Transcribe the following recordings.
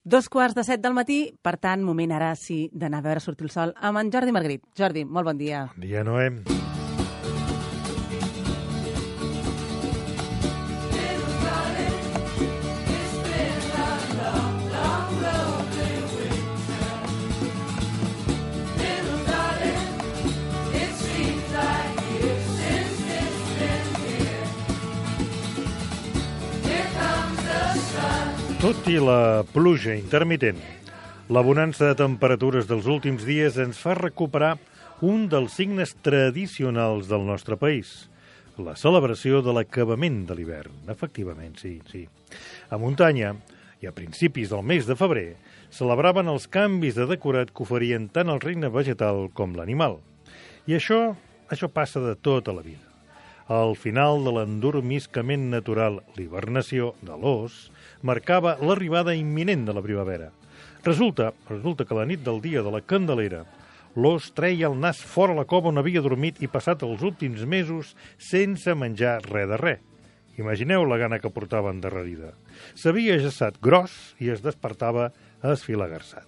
2:15 del matí, per tant, moment ara sí d'anar a veure sortir el sol amb en Jordi Margarit. Jordi, molt bon dia. Bon dia, Noé. Tot i la pluja intermitent, la bonança de temperatures dels últims dies ens fa recuperar un dels signes tradicionals del nostre país, la celebració de l'acabament de l'hivern. Efectivament, sí. A muntanya, i a principis del mes de febrer, celebraven els canvis de decorat que oferien tant el regne vegetal com l'animal. I això passa de tota la vida. Al final de l'endormiscament natural, l'hibernació de l'ós marcava l'arribada imminent de la primavera. Resulta que la nit del dia de la Candelera, l'ós treia el nas fora la cova on havia dormit i passat els últims mesos sense menjar res de res. Imagineu la gana que portava endarrerida. S'havia gessat gros i es despertava esfilagarsat.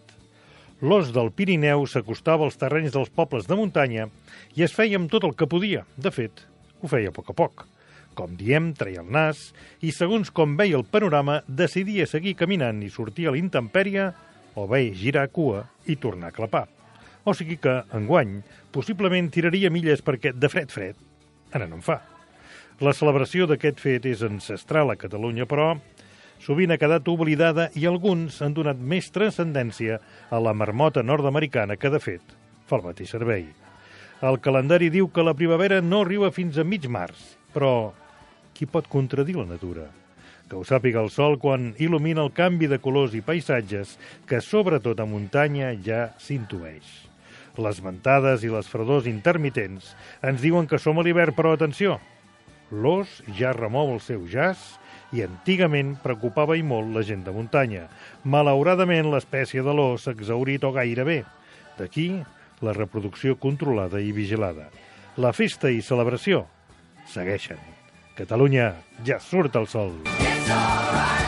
L'ós del Pirineu s'acostava als terrenys dels pobles de muntanya i es feia amb tot el que podia. De fet, ho feia a poc. Com diem, treia el nas i, segons com veia el panorama, decidia seguir caminant i sortir a l'intempèrie o bé girar cua i tornar a clapar. O sigui que, enguany, possiblement tiraria milles perquè, de fred, ara no en fa. La celebració d'aquest fet és ancestral a Catalunya, però sovint ha quedat oblidada i alguns han donat més transcendència a la marmota nord-americana que, de fet, fa el mateix servei. El calendari diu que la primavera no arriba fins a mig març, però qui pot contradir la natura? Que ho sàpiga el sol quan il·lumina el canvi de colors i paisatges que, sobretot a muntanya, ja s'intueix. Les ventades i les fredors intermitents ens diuen que som a l'hivern, però atenció, l'ós ja remou el seu jaç i antigament preocupava i molt la gent de muntanya. Malauradament, l'espècie de l'ós s'ha exhaurit o gairebé. D'aquí la reproducció controlada i vigilada. La festa i celebració segueixen. Catalunya ja surt el sol. It's all right.